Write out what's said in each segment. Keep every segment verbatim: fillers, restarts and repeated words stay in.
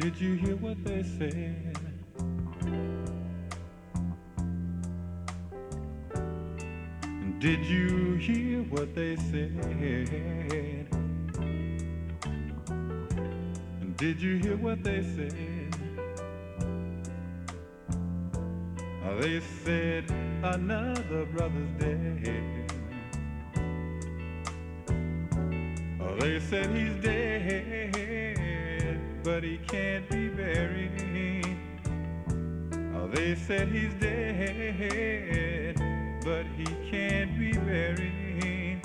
Did you hear what they said? Did you hear what they said? Did you hear what they said? They said another brother's dead. They said he's dead, but he can't be buried. They said he's dead, but he can't be buried.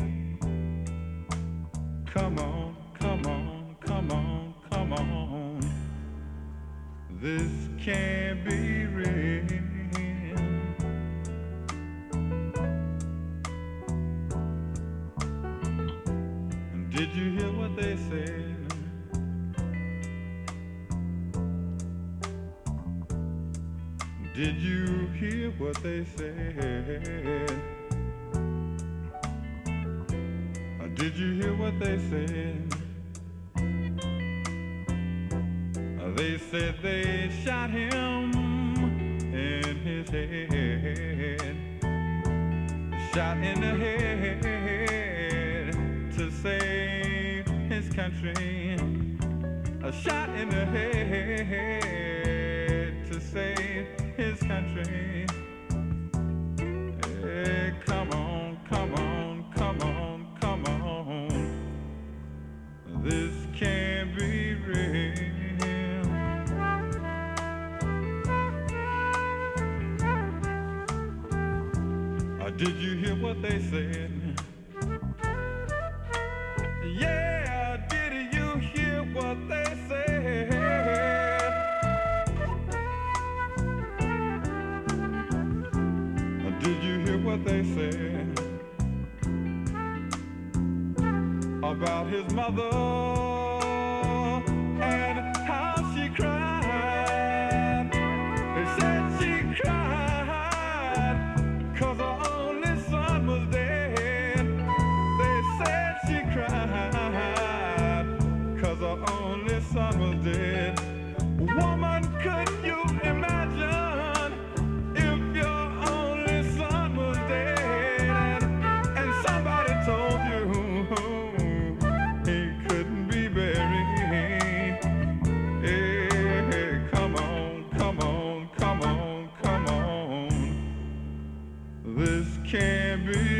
Come on, come on, come on, come on. This can't be real. Did you hear what they said? Did you hear what they said? Did you hear what they said? They said they shot him in his head, shot in the head to save his country, a shot in the head to save his country. Hey, come on, come on, come on, come on. This can't be real. Did you hear what they said? Yeah, did you hear what they said? Did you hear what they said about his mother and how she cried? They said she cried 'cause her only son was dead. They said she cried 'cause her only son was dead. Woman, could you imagine if your only son was dead and somebody told you he couldn't be buried? Hey, come on, come on, come on, come on. This can't be